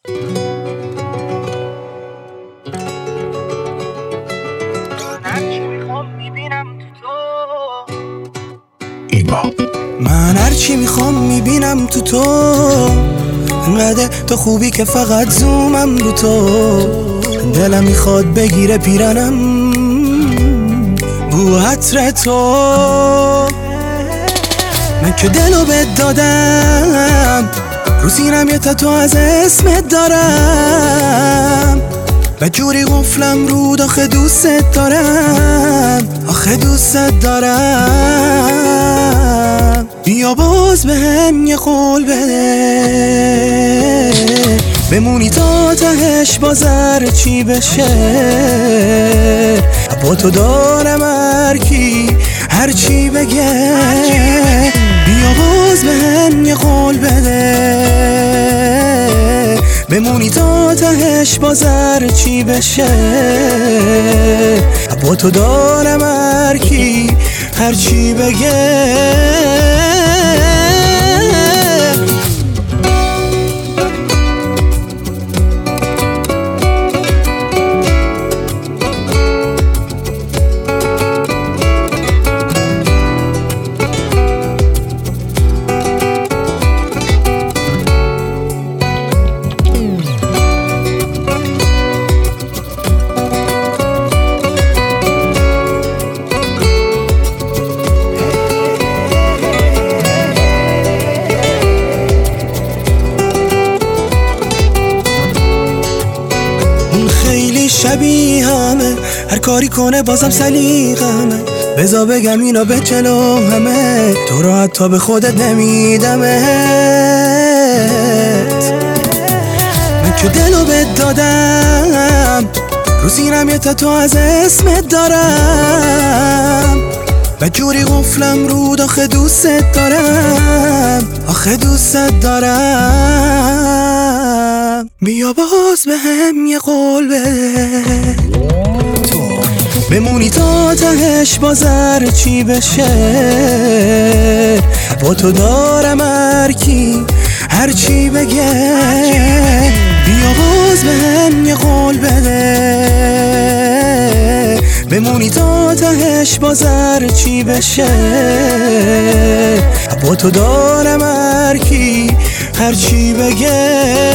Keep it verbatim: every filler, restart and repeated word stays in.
من هرچی میخوام میبینم تو تو، انقدر تو خوبی که فقط زومم رو تو. دلم میخواد بگیره پیرنم بو عطر تو. من که دلو بد دادم، رو سینم یه تتو از اسمت دارم. و جوری قفلم رود آخه دوست دارم، آخه دوست دارم. بیا باز به هم یه قول بده، بمونی تا تهش باز هر چی بشه. با تو دارم هر کی هر چی بگه. بیا باز به هم یه قول بده، بمونی تا تهش باز هر چی بشه. با تو دارم هر کی هر چی بگه. شبیه همه، هر کاری کنه بازم سلیقمه. بذار بگم اینا به جلو همه، تو رو حتی به خودت نمیدمت. من که دلو بد دادم، رو سینم یه تتو از اسمت دارم. و جوری قفلم رود آخه دوست دارم، آخه دوست دارم. بیا باز به هم یه قول بده، تو بمونی تا تهش باز هر چی بشه. با تو دارم هر کی هر چی بگه. بیا باز به هم یه قول بده، بمونی تا تهش باز هر چی بشه. با تو دارم هر کی هر چی بگه.